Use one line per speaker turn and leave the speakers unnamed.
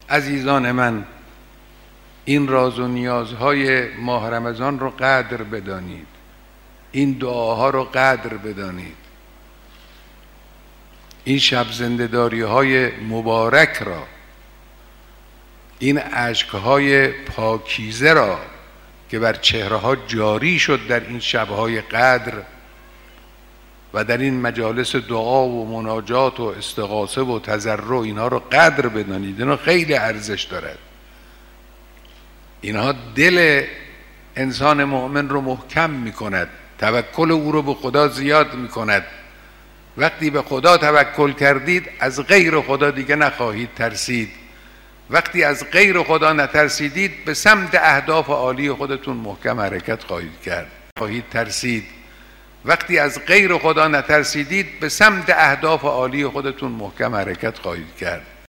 عزیزان من، این راز و نیازهای ماه رمضان رو قدر بدانید، این دعاها رو قدر بدانید، این شب زنده‌داری های مبارک را، این اشکهای پاکیزه را که بر چهره ها جاری شد در این شبهای قدر و در این مجالس دعا و مناجات و استغاثه و تضرع، اینها رو قدر بدانید. اینها خیلی ارزش دارد. اینها دل انسان مؤمن رو محکم می کند، توکل او رو به خدا زیاد می کند. وقتی به خدا توکل کردید از غیر خدا دیگه نخواهید ترسید. وقتی از غیر خدا نترسیدید به سمت اهداف عالی خودتون محکم حرکت خواهید ترسید. وقتی از غیر خدا نترسیدید به سمت اهداف عالی خودتون محکم حرکت خواهید کرد.